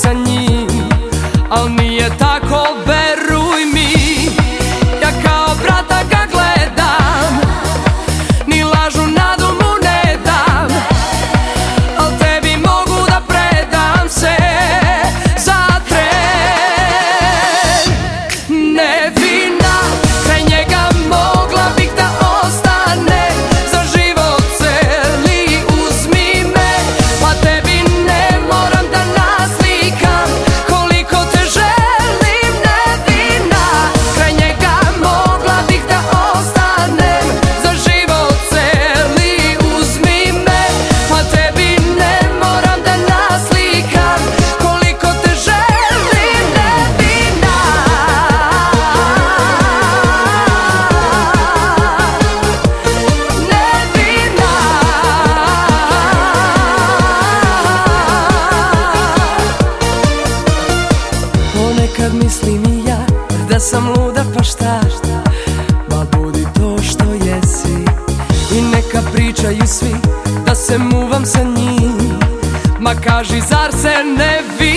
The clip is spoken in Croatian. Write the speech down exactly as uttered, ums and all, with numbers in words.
sa njim, al nije tako, veruj mi. Ja kao brata ga gledam, ni lažu nadu mu ne dam, al tebi mogu da predam se za tren. Nevina, kraj njega mogla bih da ostane za život celi, uzmi me, pa tebi ne moram da naslikam koliko te želim. Nevina, kraj njega mogla bih da ostanem za život celi, uzmi me, pa tebi ne moram da naslikam koliko te želim. Nevina, nevina. Ponekad mislim i ja da sam luda, pa šta, ma budi to što jesi. I neka pričaju svi da se muvam sa njim, ma kaži zar se ne vidi.